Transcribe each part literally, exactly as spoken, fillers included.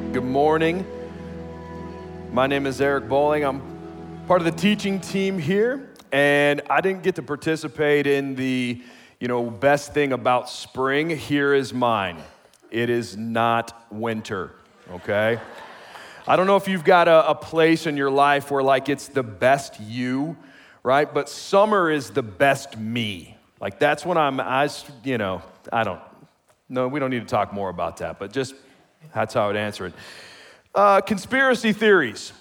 Good morning. My name is Eric Bowling. I'm part of the teaching team here, and I didn't get to participate in the, you know, best thing about spring. Here is mine. It is not winter, okay? I don't know if you've got a, a place in your life where, like, it's the best you, right? But summer is the best me. Like, that's when I'm, I, you know, I don't, no, we don't need to talk more about that, but just that's how I would answer it. Uh, conspiracy theories.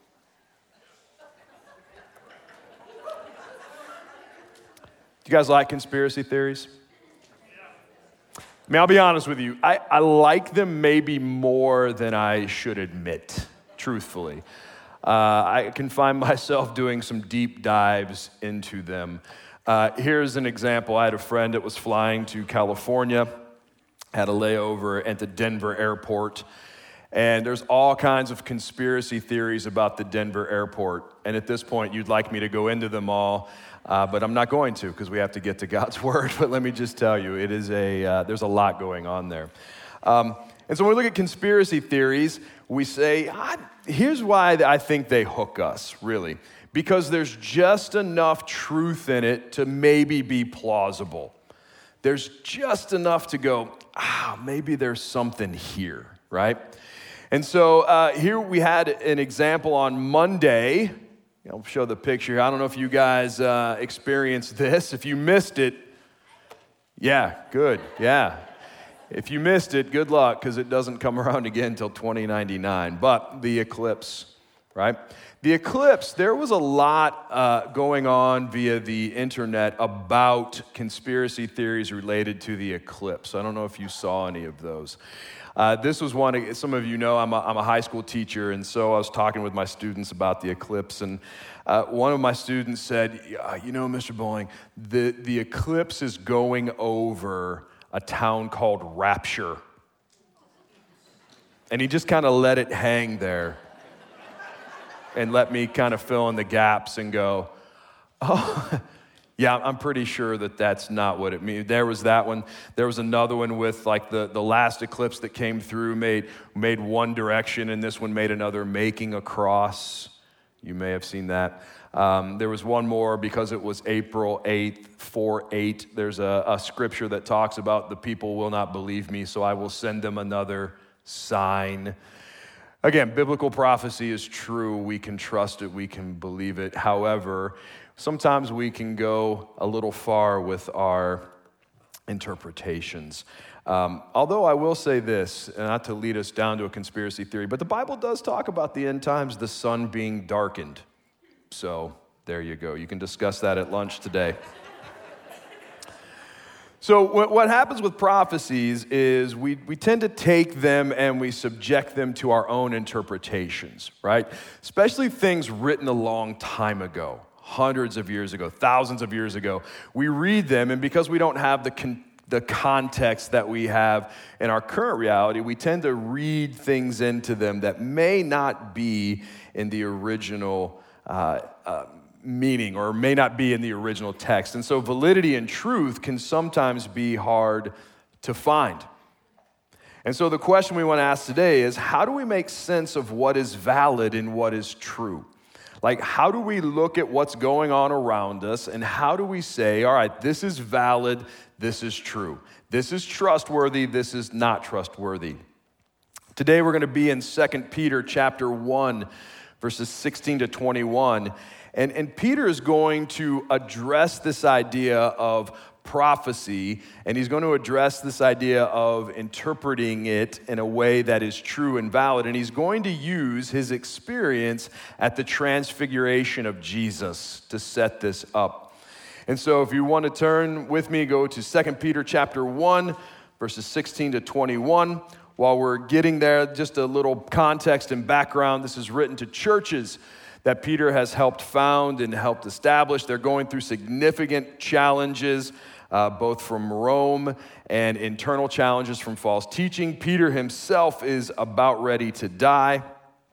Do you guys like conspiracy theories? I mean, I'll be honest with you. I, I like them maybe more than I should admit, truthfully. Uh, I can find myself doing some deep dives into them. Uh, here's an example. I had a friend that was flying to California, had a layover at the Denver airport, and there's all kinds of conspiracy theories about the Denver airport. And at this point, you'd like me to go into them all, uh, but I'm not going to because we have to get to God's word. But let me just tell you, it is a uh, there's a lot going on there. Um, and so when we look at conspiracy theories, we say, ah, here's why I think they hook us, really. Because there's just enough truth in it to maybe be plausible. There's just enough to go, ah, maybe there's something here, right? And so uh, here we had an example on Monday. I'll show the picture. I don't know if you guys uh, experienced this. If you missed it, yeah, good, yeah. If you missed it, good luck, because it doesn't come around again until twenty ninety-nine. But the eclipse, right? The eclipse, there was a lot uh, going on via the internet about conspiracy theories related to the eclipse. I don't know if you saw any of those. Uh, this was one, some of you know, I'm a, I'm a high school teacher, and so I was talking with my students about the eclipse, and uh, one of my students said, you know, Mister Bowling, the, the eclipse is going over a town called Rapture. And he just kind of let it hang there and let me kind of fill in the gaps and go, oh, yeah, I'm pretty sure that that's not what it means. There was that one. There was another one with like the, the last eclipse that came through made, made one direction, and this one made another, making a cross. You may have seen that. Um, there was one more because it was April eighth, four eight. There's a, a scripture that talks about the people will not believe me, so I will send them another sign. Again, biblical prophecy is true. We can trust it. We can believe it. However, sometimes we can go a little far with our interpretations. Um, although I will say this, not to lead us down to a conspiracy theory, but the Bible does talk about the end times, the sun being darkened. So there you go. You can discuss that at lunch today. So what happens with prophecies is we, we tend to take them and we subject them to our own interpretations, right? Especially things written a long time ago, hundreds of years ago, thousands of years ago. We read them, and because we don't have the con- the context that we have in our current reality, we tend to read things into them that may not be in the original uh, uh meaning or may not be in the original text. And so validity and truth can sometimes be hard to find. And so the question we want to ask today is, how do we make sense of what is valid and what is true? Like, how do we look at what's going on around us, and how do we say, all right, this is valid, this is true. This is trustworthy, this is not trustworthy. Today we're going to be in Second Peter chapter one, verses sixteen to twenty-one. And, and Peter is going to address this idea of prophecy, and he's going to address this idea of interpreting it in a way that is true and valid, and he's going to use his experience at the transfiguration of Jesus to set this up. And so if you want to turn with me, go to Second Peter chapter one, verses sixteen to twenty-one. While we're getting there, just a little context and background. This is written to churches that Peter has helped found and helped establish. They're going through significant challenges, uh, both from Rome and internal challenges from false teaching. Peter himself is about ready to die.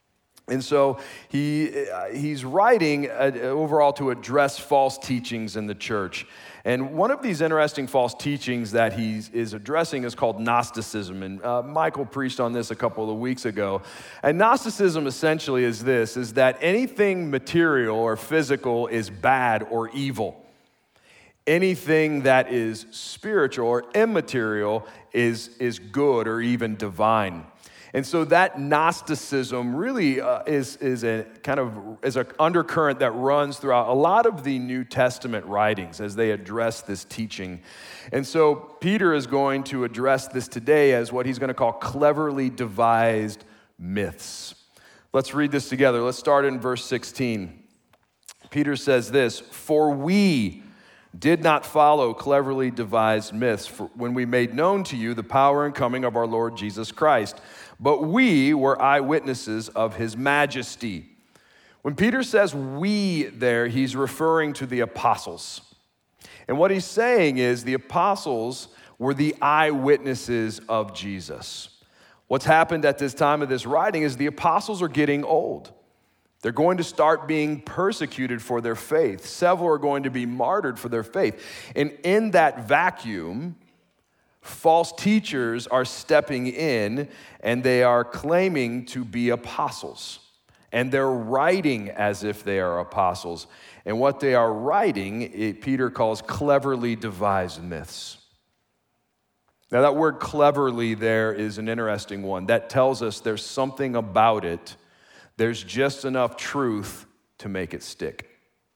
And so he uh, he's writing uh, overall to address false teachings in the church. And one of these interesting false teachings that he is addressing is called Gnosticism. And uh, Michael preached on this a couple of weeks ago. And Gnosticism essentially is this, is that anything material or physical is bad or evil. Anything that is spiritual or immaterial is, is good or even divine. And so that Gnosticism really uh, is, is a kind of is an undercurrent that runs throughout a lot of the New Testament writings as they address this teaching. And so Peter is going to address this today as what he's going to call cleverly devised myths. Let's read this together. Let's start in verse sixteen. Peter says this, "For we did not follow cleverly devised myths for when we made known to you the power and coming of our Lord Jesus Christ. But we were eyewitnesses of his majesty." When Peter says we there, he's referring to the apostles. And what he's saying is the apostles were the eyewitnesses of Jesus. What's happened at this time of this writing is the apostles are getting old. They're going to start being persecuted for their faith. Several are going to be martyred for their faith. And in that vacuum, false teachers are stepping in and they are claiming to be apostles. And they're writing as if they are apostles. And what they are writing, it, Peter calls cleverly devised myths. Now that word cleverly there is an interesting one. That tells us there's something about it. There's just enough truth to make it stick.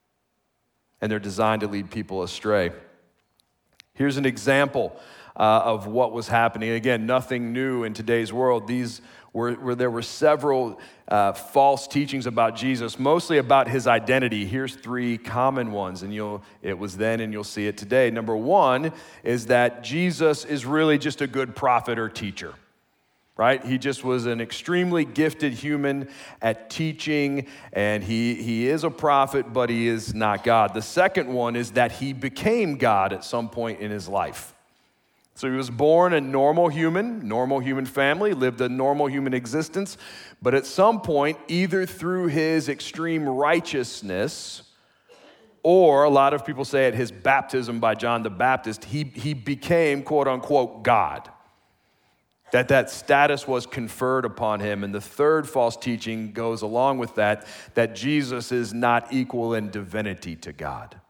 And they're designed to lead people astray. Here's an example Uh, of what was happening. Again, nothing new in today's world. These were where there were several uh, false teachings about Jesus, mostly about his identity. Here's three common ones, and you'll it was then and you'll see it today. Number one is that Jesus is really just a good prophet or teacher, right? He just was an extremely gifted human at teaching, and he, he is a prophet, but he is not God. The second one is that he became God at some point in his life. So he was born a normal human, normal human family, lived a normal human existence, but at some point, either through his extreme righteousness, or a lot of people say at his baptism by John the Baptist, he, he became, quote unquote, God. That that status was conferred upon him. And the third false teaching goes along with that, that Jesus is not equal in divinity to God.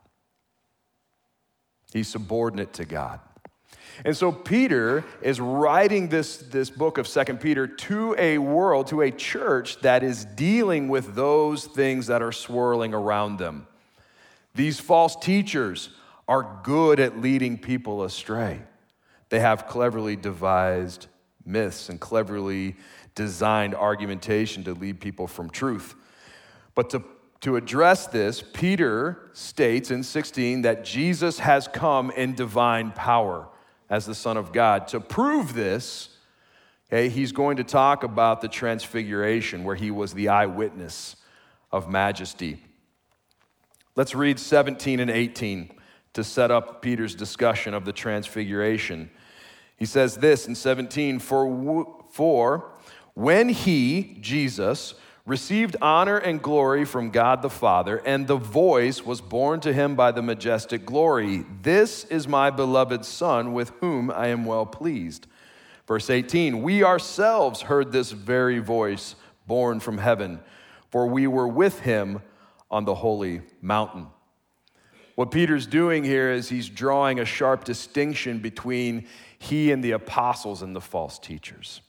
He's subordinate to God. And so Peter is writing this, this book of Second Peter to a world, to a church that is dealing with those things that are swirling around them. These false teachers are good at leading people astray. They have cleverly devised myths and cleverly designed argumentation to lead people from truth. But to, to address this, Peter states in sixteen that Jesus has come in divine power as the Son of God. To prove this, okay, he's going to talk about the transfiguration where he was the eyewitness of majesty. Let's read seventeen and eighteen to set up Peter's discussion of the transfiguration. He says this in seventeen, for, for when he, Jesus, received honor and glory from God the Father, and the voice was borne to him by the majestic glory, "This is my beloved Son, with whom I am well pleased." Verse eighteen, we ourselves heard this very voice borne from heaven, for we were with him on the holy mountain. What Peter's doing here is he's drawing a sharp distinction between he and the apostles and the false teachers.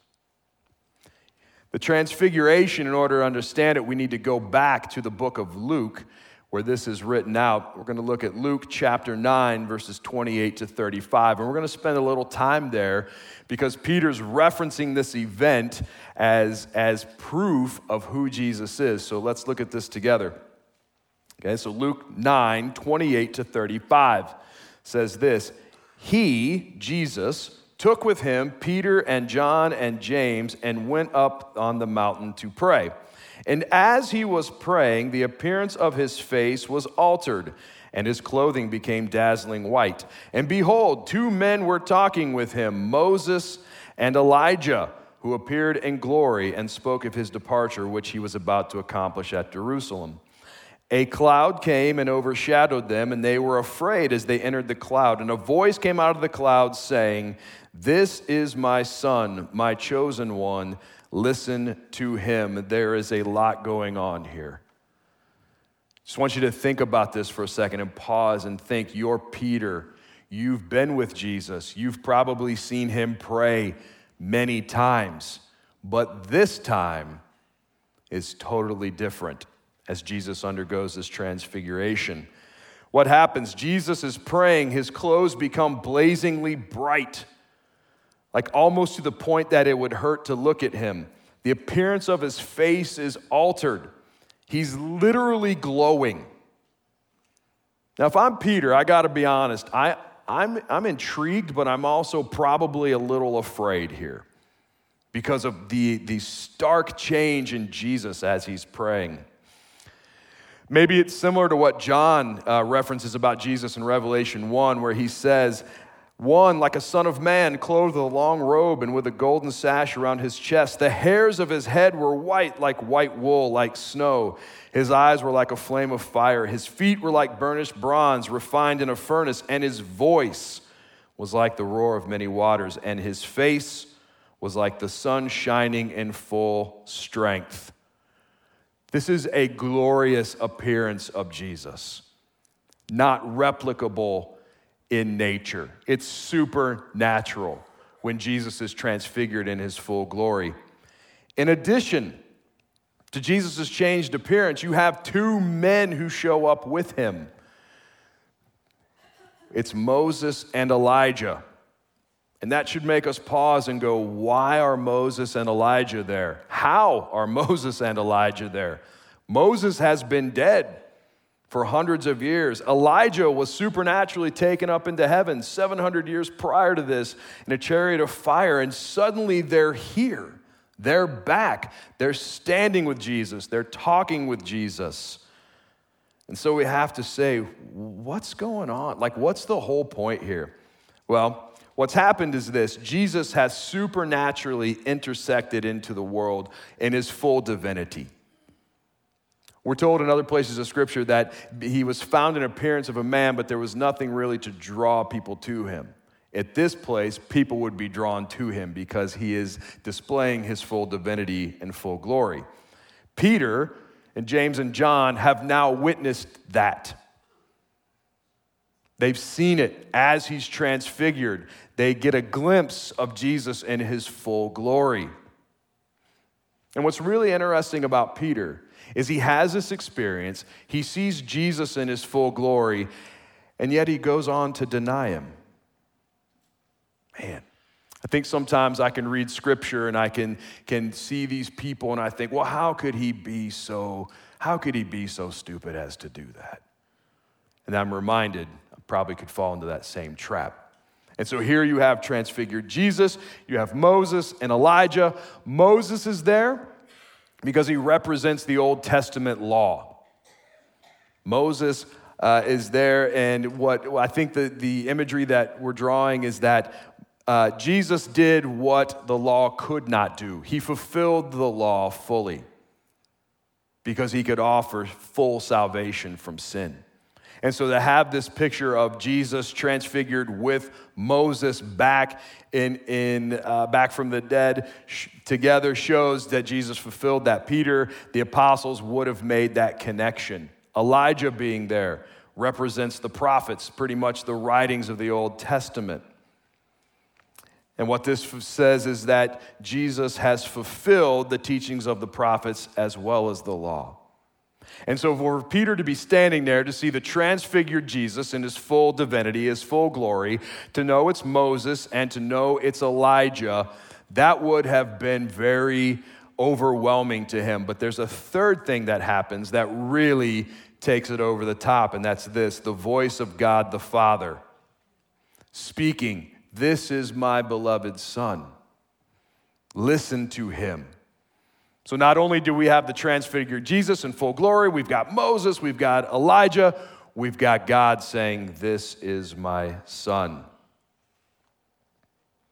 The transfiguration, in order to understand it, we need to go back to the book of Luke, where this is written out. We're going to look at Luke chapter nine, verses twenty-eight to thirty-five. And we're going to spend a little time there because Peter's referencing this event as, as proof of who Jesus is. So let's look at this together. Okay, so Luke nine, twenty-eight to thirty-five says this, he, Jesus, took with him Peter and John and James and went up on the mountain to pray. And as he was praying, the appearance of his face was altered, and his clothing became dazzling white. And behold, two men were talking with him, Moses and Elijah, who appeared in glory and spoke of his departure, which he was about to accomplish at Jerusalem. A cloud came and overshadowed them, and they were afraid as they entered the cloud. And a voice came out of the cloud saying, "This is my son, my chosen one. Listen to him." There is a lot going on here. Just want you to think about this for a second and pause and think. You're Peter. You've been with Jesus. You've probably seen him pray many times, but this time is totally different as Jesus undergoes this transfiguration. What happens? Jesus is praying, his clothes become blazingly bright, like almost to the point that it would hurt to look at him. The appearance of his face is altered. He's literally glowing. Now, if I'm Peter, I got to be honest, I I'm, I'm intrigued, but I'm also probably a little afraid here because of the, the stark change in Jesus as he's praying. Maybe it's similar to what John uh, references about Jesus in Revelation one, where he says, "One, like a son of man, clothed with a long robe and with a golden sash around his chest. The hairs of his head were white like white wool, like snow. His eyes were like a flame of fire. His feet were like burnished bronze, refined in a furnace. And his voice was like the roar of many waters. And his face was like the sun shining in full strength." This is a glorious appearance of Jesus, not replicable in nature. It's supernatural when Jesus is transfigured in his full glory. In addition to Jesus' changed appearance, you have two men who show up with him. It's Moses and Elijah. And that should make us pause and go, why are Moses and Elijah there? How are Moses and Elijah there? Moses has been dead for hundreds of years. Elijah was supernaturally taken up into heaven seven hundred years prior to this in a chariot of fire, and suddenly they're here. They're back. They're standing with Jesus. They're talking with Jesus. And so we have to say, what's going on? Like, what's the whole point here? Well, what's happened is this. Jesus has supernaturally intersected into the world in his full divinity. We're told in other places of Scripture that he was found in appearance of a man, but there was nothing really to draw people to him. At this place, people would be drawn to him because he is displaying his full divinity and full glory. Peter and James and John have now witnessed that. They've seen it as he's transfigured. They get a glimpse of Jesus in his full glory. And what's really interesting about Peter is he has this experience. He sees Jesus in his full glory, and yet he goes on to deny him. Man, I think sometimes I can read Scripture and I can, can see these people and I think, well, how could he be so, how could he be so stupid as to do that? And I'm reminded I probably could fall into that same trap. And so here you have transfigured Jesus, you have Moses and Elijah. Moses is there because he represents the Old Testament law. Moses uh, is there, and what I think the, the imagery that we're drawing is that uh, Jesus did what the law could not do. He fulfilled the law fully because he could offer full salvation from sin. And so to have this picture of Jesus transfigured with Moses back in, in uh, back from the dead sh- together shows that Jesus fulfilled that. Peter, the apostles would have made that connection. Elijah being there represents the prophets, pretty much the writings of the Old Testament. And what this says is that Jesus has fulfilled the teachings of the prophets as well as the law. And so for Peter to be standing there to see the transfigured Jesus in his full divinity, his full glory, to know it's Moses and to know it's Elijah, that would have been very overwhelming to him. But there's a third thing that happens that really takes it over the top, and that's this: the voice of God the Father speaking, "This is my beloved Son. Listen to him." So not only do we have the transfigured Jesus in full glory, we've got Moses, we've got Elijah, we've got God saying, "This is my Son."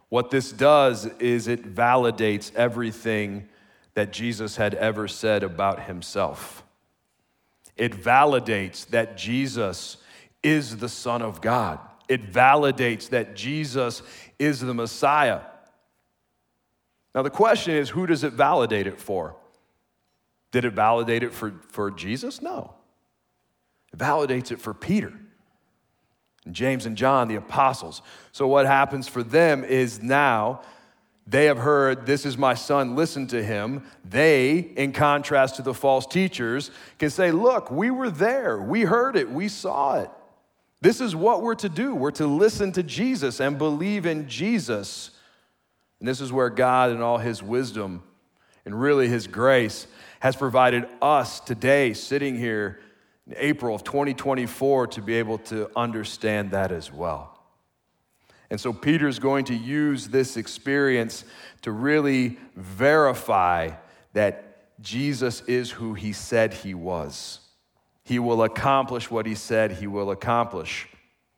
What this does is it validates everything that Jesus had ever said about himself. It validates that Jesus is the Son of God. It validates that Jesus is the Messiah. Now the question is, who does it validate it for? Did it validate it for, for Jesus? No. It validates it for Peter and James and John, the apostles. So what happens for them is now they have heard, this is my son, listen to him. They, in contrast to the false teachers, can say, look, we were there. We heard it. We saw it. This is what we're to do. We're to listen to Jesus and believe in Jesus. And this is where God, in all his wisdom and really his grace, has provided us today, sitting here in April of twenty twenty-four, to be able to understand that as well. And so Peter's going to use this experience to really verify that Jesus is who he said he was. He will accomplish what he said he will accomplish.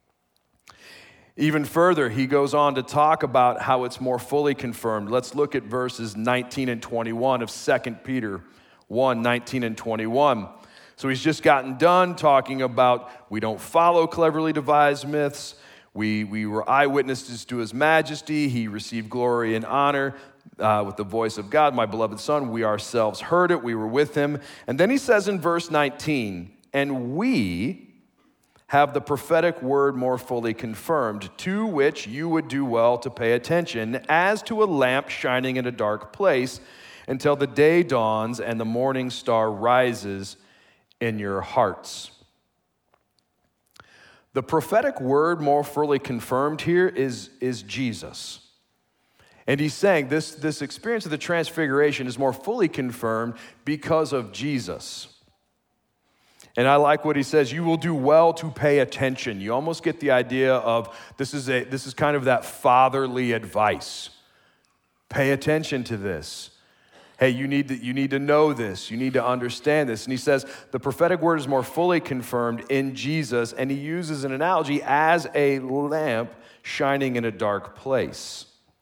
Even further, he goes on to talk about how it's more fully confirmed. Let's look at verses nineteen and twenty-one of Second Peter one, nineteen and twenty-one. So he's just gotten done talking about we don't follow cleverly devised myths. We, we were eyewitnesses to his majesty. He received glory and honor uh, with the voice of God, my beloved son. We ourselves heard it. We were with him. And then he says in verse nineteen, and we have the prophetic word more fully confirmed, to which you would do well to pay attention, as to a lamp shining in a dark place, until the day dawns and the morning star rises in your hearts. The prophetic word more fully confirmed here is, is Jesus. And he's saying this, this experience of the transfiguration is more fully confirmed because of Jesus. And I like what he says, you will do well to pay attention. You almost get the idea of this is a this is kind of that fatherly advice. Pay attention to this. Hey, you need to, you need to know this. You need to understand this. And he says the prophetic word is more fully confirmed in Jesus, and he uses an analogy as a lamp shining in a dark place.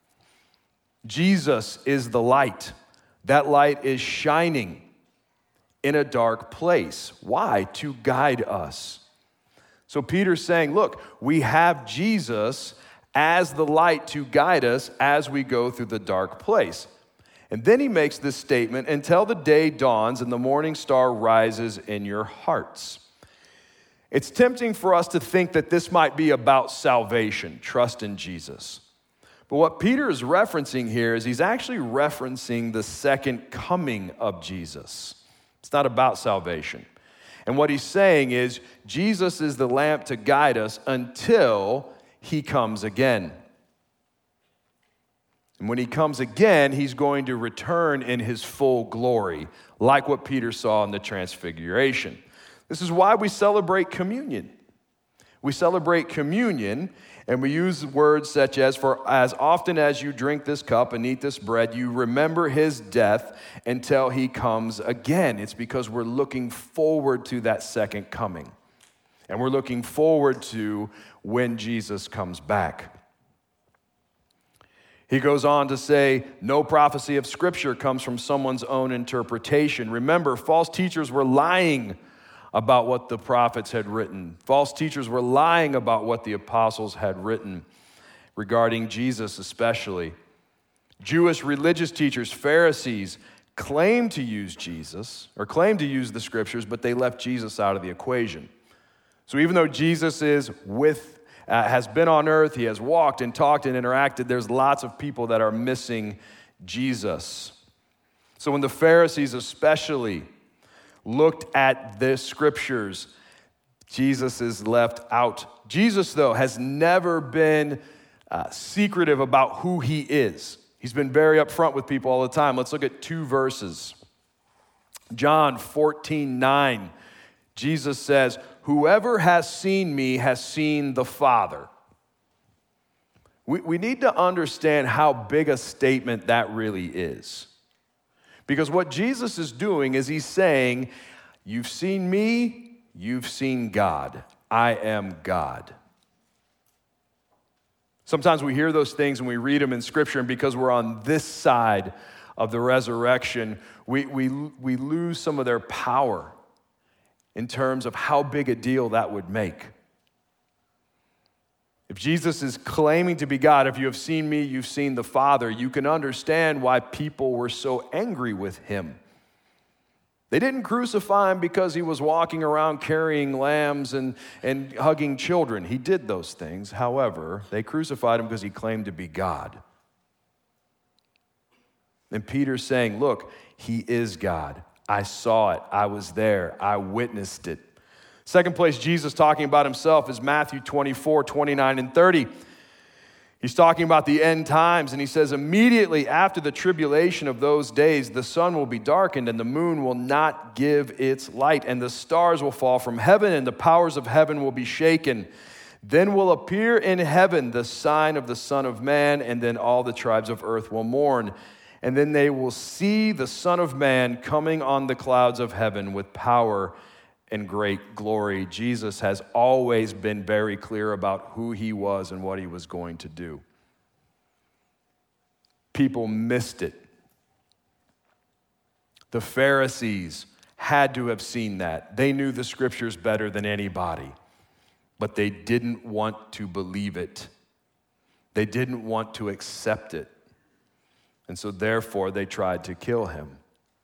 Jesus is the light. That light is shining in a dark place. Why? To guide us. So Peter's saying, look, we have Jesus as the light to guide us as we go through the dark place. And then he makes this statement, until the day dawns and the morning star rises in your hearts. It's tempting for us to think that this might be about salvation, trust in Jesus. But what Peter is referencing here is he's actually referencing the second coming of Jesus. It's not about salvation. And what he's saying is Jesus is the lamp to guide us until he comes again. And when he comes again, he's going to return in his full glory, like what Peter saw in the transfiguration. This is why we celebrate communion. We celebrate communion, and we use words such as, for as often as you drink this cup and eat this bread, you remember his death until he comes again. It's because we're looking forward to that second coming. And we're looking forward to when Jesus comes back. He goes on to say, no prophecy of Scripture comes from someone's own interpretation. Remember, false teachers were lying about what the prophets had written. False teachers were lying about what the apostles had written regarding Jesus especially. Jewish religious teachers, Pharisees, claimed to use Jesus, or claimed to use the Scriptures, but they left Jesus out of the equation. So even though Jesus is with Uh, has been on earth, he has walked and talked and interacted, there's lots of people that are missing Jesus. So when the Pharisees especially looked at the Scriptures, Jesus is left out. Jesus, though, has never been uh, secretive about who he is. He's been very upfront with people all the time. Let's look at two verses. John fourteen nine, Jesus says, whoever has seen me has seen the Father. We, we need to understand how big a statement that really is. Because what Jesus is doing is he's saying, you've seen me, you've seen God. I am God. Sometimes we hear those things and we read them in Scripture, and because we're on this side of the resurrection, we, we, we lose some of their power in terms of how big a deal that would make. If Jesus is claiming to be God, if you have seen me, you've seen the Father, you can understand why people were so angry with him. They didn't crucify him because he was walking around carrying lambs and, and hugging children. He did those things. However, they crucified him because he claimed to be God. And Peter's saying, look, he is God. I saw it. I was there. I witnessed it. Second place Jesus talking about himself is Matthew twenty-four, twenty-nine, and thirty. He's talking about the end times, and he says, immediately after the tribulation of those days, the sun will be darkened, and the moon will not give its light, and the stars will fall from heaven, and the powers of heaven will be shaken. Then will appear in heaven the sign of the Son of Man, and then all the tribes of earth will mourn. And then they will see the Son of Man coming on the clouds of heaven with power and great glory. Jesus has always been very clear about who he was and what he was going to do. People missed it. The Pharisees had to have seen that. They knew the Scriptures better than anybody, but they didn't want to believe it. They didn't want to accept it. And so therefore they tried to kill him.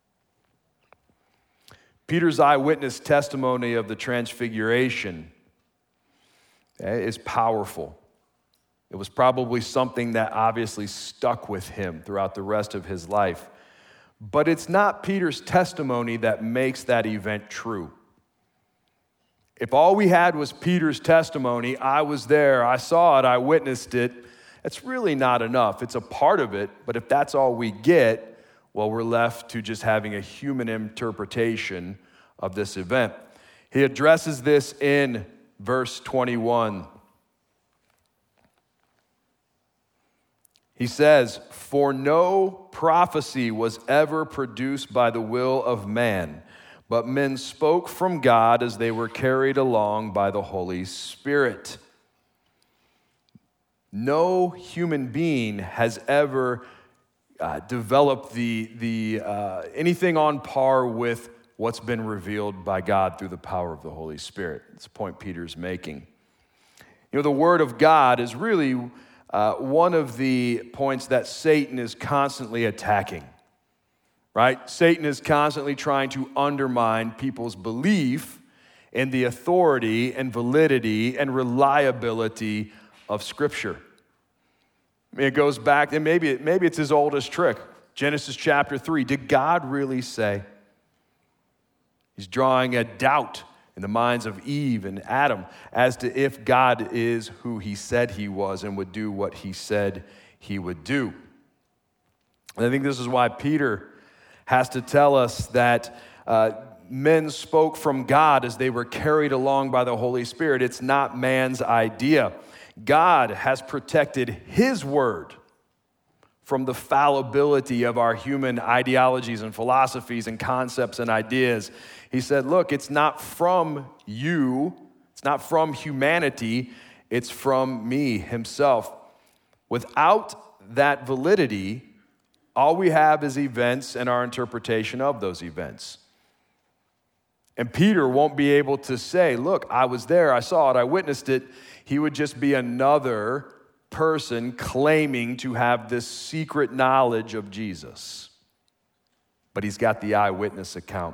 Peter's eyewitness testimony of the transfiguration is powerful. It was probably something that obviously stuck with him throughout the rest of his life. But it's not Peter's testimony that makes that event true. If all we had was Peter's testimony, I was there, I saw it, I witnessed it, it's really not enough. It's a part of it, but if that's all we get, well, we're left to just having a human interpretation of this event. He addresses this in verse twenty-one. He says, "For no prophecy was ever produced by the will of man, but men spoke from God as they were carried along by the Holy Spirit." No human being has ever uh, developed the, the, uh, anything on par with what's been revealed by God through the power of the Holy Spirit. That's the point Peter's making. You know, the Word of God is really uh, one of the points that Satan is constantly attacking, right? Satan is constantly trying to undermine people's belief in the authority and validity and reliability of Scripture. I mean, it goes back, and maybe, maybe it's his oldest trick. Genesis chapter three, did God really say? He's drawing a doubt in the minds of Eve and Adam as to if God is who he said he was and would do what he said he would do. And I think this is why Peter has to tell us that uh, men spoke from God as they were carried along by the Holy Spirit. It's not man's idea. God has protected his word from the fallibility of our human ideologies and philosophies and concepts and ideas. He said, look, it's not from you, it's not from humanity, it's from me himself. Without that validity, all we have is events and our interpretation of those events. And Peter won't be able to say, look, I was there, I saw it, I witnessed it. He would just be another person claiming to have this secret knowledge of Jesus. But he's got the eyewitness account.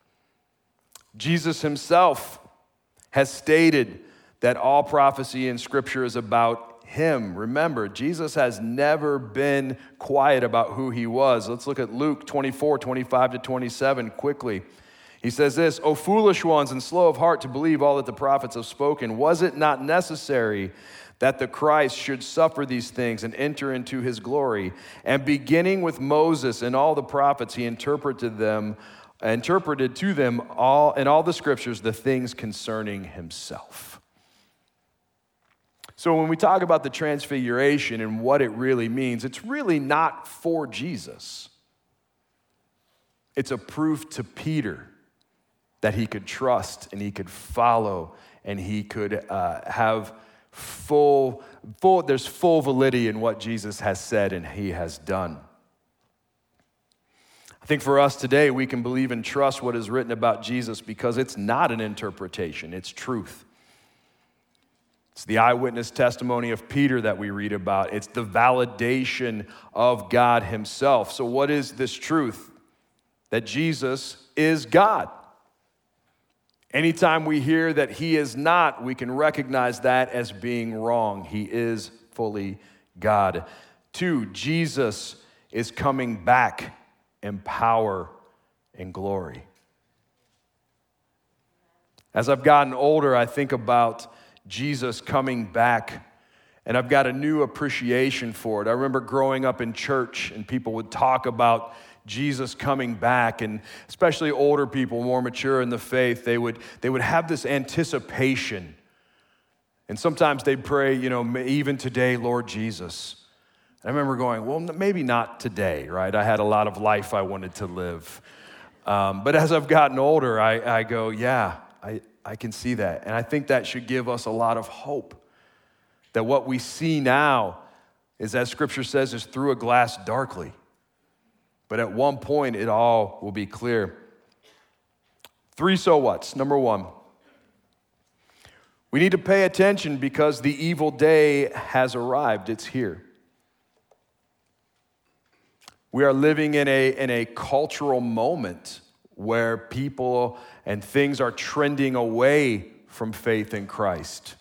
Jesus himself has stated that all prophecy in Scripture is about him. Remember, Jesus has never been quiet about who he was. Let's look at Luke twenty-four, twenty-five to twenty-seven quickly. He says this, "O foolish ones and slow of heart to believe all that the prophets have spoken, was it not necessary that the Christ should suffer these things and enter into his glory? And beginning with Moses and all the prophets, he interpreted them, interpreted to them all in all the Scriptures the things concerning himself." So when we talk about the transfiguration and what it really means, it's really not for Jesus. It's a proof to Peter that he could trust and he could follow and he could uh, have full full, there's full validity in what Jesus has said and he has done. I think for us today, we can believe and trust what is written about Jesus because it's not an interpretation, it's truth. It's the eyewitness testimony of Peter that we read about. It's the validation of God himself. So what is this truth? That Jesus is God. Anytime we hear that he is not, we can recognize that as being wrong. He is fully God. Two, Jesus is coming back in power and glory. As I've gotten older, I think about Jesus coming back, and I've got a new appreciation for it. I remember growing up in church, and people would talk about Jesus coming back, and especially older people, more mature in the faith, they would they would have this anticipation. And sometimes they'd pray, you know, even today, Lord Jesus. I remember going, well, maybe not today, right? I had a lot of life I wanted to live. Um, but as I've gotten older, I, I go, yeah, I, I can see that. And I think that should give us a lot of hope. That what we see now is, as Scripture says, is through a glass darkly. But at one point, it all will be clear. Three so whats. Number one, we need to pay attention because the evil day has arrived. It's here. We are living in a, in a cultural moment where people and things are trending away from faith in Christ.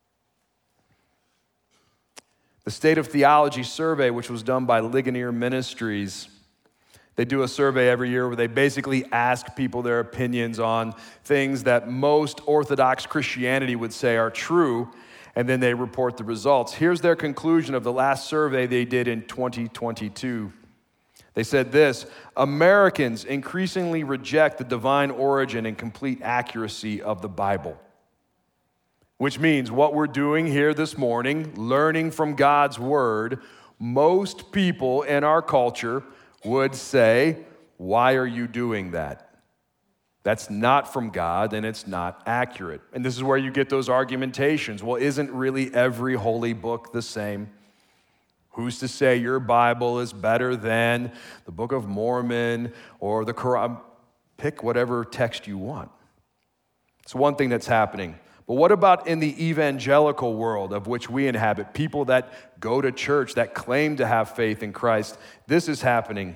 The State of Theology survey, which was done by Ligonier Ministries, they do a survey every year where they basically ask people their opinions on things that most Orthodox Christianity would say are true, and then they report the results. Here's their conclusion of the last survey they did in twenty twenty-two. They said this: Americans increasingly reject the divine origin and complete accuracy of the Bible. Which means what we're doing here this morning, learning from God's word, most people in our culture would say, why are you doing that? That's not from God and it's not accurate. And this is where you get those argumentations. Well, isn't really every holy book the same? Who's to say your Bible is better than the Book of Mormon or the Quran? Pick whatever text you want. It's one thing that's happening. But what about in the evangelical world of which we inhabit? People that go to church, that claim to have faith in Christ. This is happening.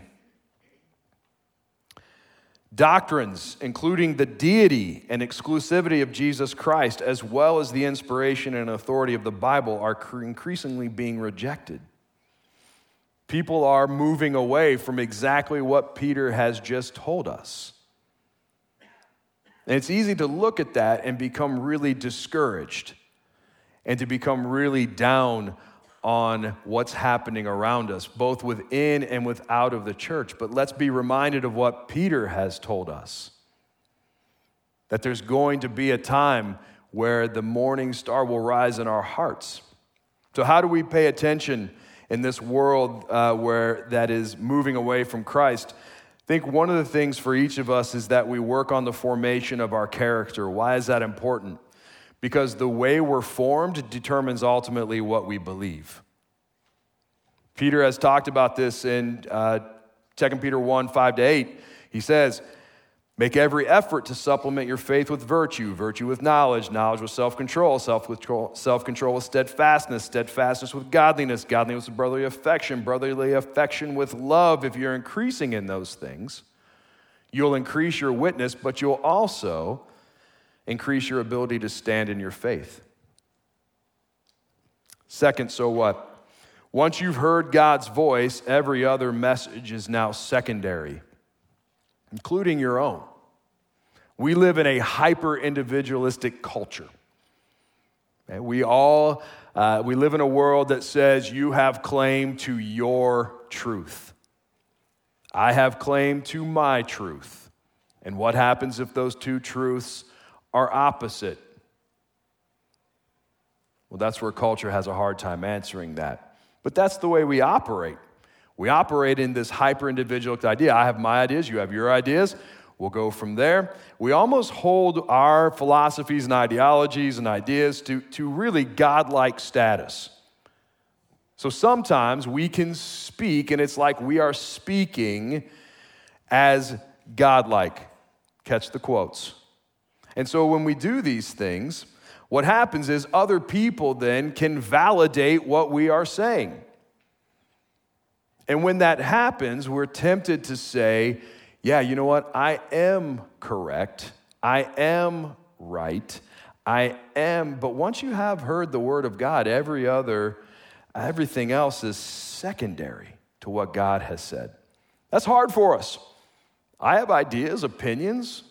Doctrines, including the deity and exclusivity of Jesus Christ, as well as the inspiration and authority of the Bible, are increasingly being rejected. People are moving away from exactly what Peter has just told us. And it's easy to look at that and become really discouraged and to become really down on what's happening around us, both within and without of the church. But let's be reminded of what Peter has told us, that there's going to be a time where the morning star will rise in our hearts. So how do we pay attention in this world uh, where that is moving away from Christ? I think one of the things for each of us is that we work on the formation of our character. Why is that important? Because the way we're formed determines ultimately what we believe. Peter has talked about this in uh, Second Peter one, five to eight. He says, make every effort to supplement your faith with virtue, virtue with knowledge, knowledge with self-control, self-control, self-control with steadfastness, steadfastness with godliness, godliness with brotherly affection, brotherly affection with love. If you're increasing in those things, you'll increase your witness, but you'll also increase your ability to stand in your faith. Second, so what? Once you've heard God's voice, every other message is now secondary, including your own. We live in a hyper-individualistic culture. And we all, uh, we live in a world that says you have claim to your truth. I have claim to my truth. And what happens if those two truths are opposite? Well, that's where culture has a hard time answering that. But that's the way we operate. We operate in this hyper-individualistic idea. I have my ideas, you have your ideas. We'll go from there. We almost hold our philosophies and ideologies and ideas to, to really godlike status. So sometimes we can speak, and it's like we are speaking as godlike. Catch the quotes. And so when we do these things, what happens is other people then can validate what we are saying. And when that happens, we're tempted to say, yeah, you know what? I am correct. I am right. I am. But once you have heard the word of God, every other, everything else is secondary to what God has said. That's hard for us. I have ideas, opinions.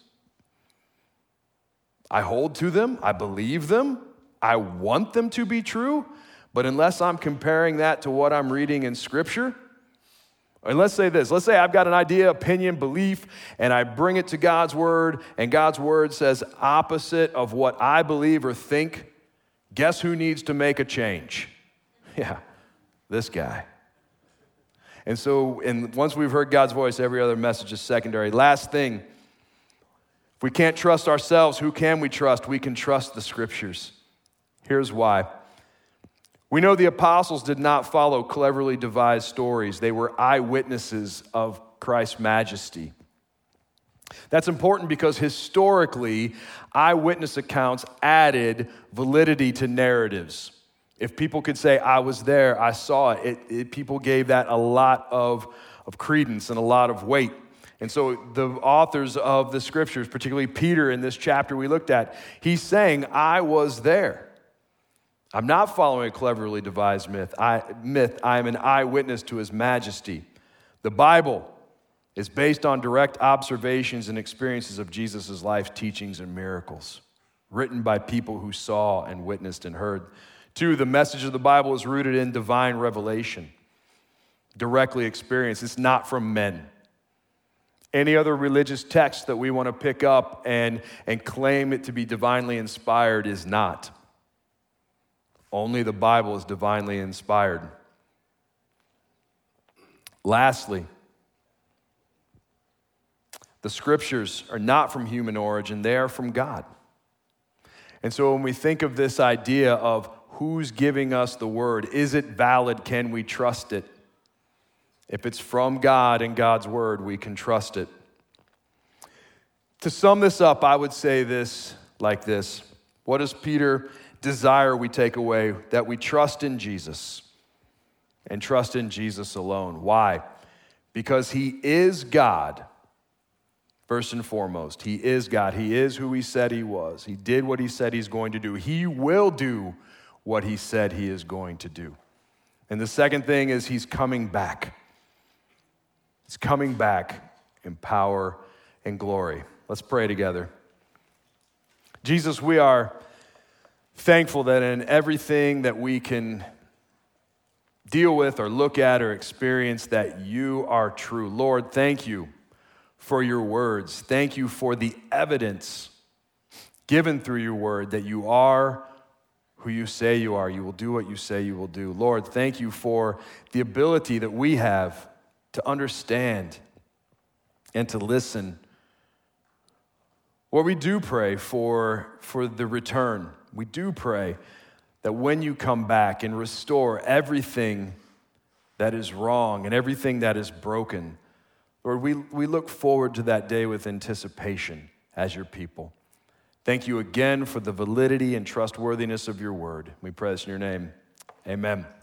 I hold to them. I believe them. I want them to be true. But unless I'm comparing that to what I'm reading in Scripture, and let's say this, let's say I've got an idea, opinion, belief, and I bring it to God's word, and God's word says opposite of what I believe or think. Guess who needs to make a change? Yeah, this guy. And so, and once we've heard God's voice, every other message is secondary. Last thing, if we can't trust ourselves, who can we trust? We can trust the Scriptures. Here's why. We know the apostles did not follow cleverly devised stories. They were eyewitnesses of Christ's majesty. That's important because historically, eyewitness accounts added validity to narratives. If people could say, I was there, I saw it, it, it people gave that a lot of, of credence and a lot of weight. And so the authors of the Scriptures, particularly Peter in this chapter we looked at, he's saying, I was there. I'm not following a cleverly devised myth. I, myth. I am an eyewitness to his majesty. The Bible is based on direct observations and experiences of Jesus' life, teachings, and miracles, written by people who saw and witnessed and heard. Two, the message of the Bible is rooted in divine revelation, directly experienced. It's not from men. Any other religious text that we want to pick up and, and claim it to be divinely inspired is not. Only the Bible is divinely inspired. Lastly, the Scriptures are not from human origin, they are from God. And so when we think of this idea of who's giving us the word, is it valid? Can we trust it? If it's from God and God's word, we can trust it. To sum this up, I would say this like this. What does Peter desire we take away? That we trust in Jesus and trust in Jesus alone. Why? Because he is God, first and foremost. He is God. He is who he said he was. He did what he said he's going to do. He will do what he said he is going to do. And the second thing is he's coming back. He's coming back in power and glory. Let's pray together. Jesus, we are thankful that in everything that we can deal with or look at or experience, that you are true. Lord, thank you for your words. Thank you for the evidence given through your word that you are who you say you are. You will do what you say you will do. Lord, thank you for the ability that we have to understand and to listen. Lord, we do pray for, for the return. We do pray that when you come back and restore everything that is wrong and everything that is broken, Lord, we, we look forward to that day with anticipation as your people. Thank you again for the validity and trustworthiness of your word. We pray this in your name. Amen.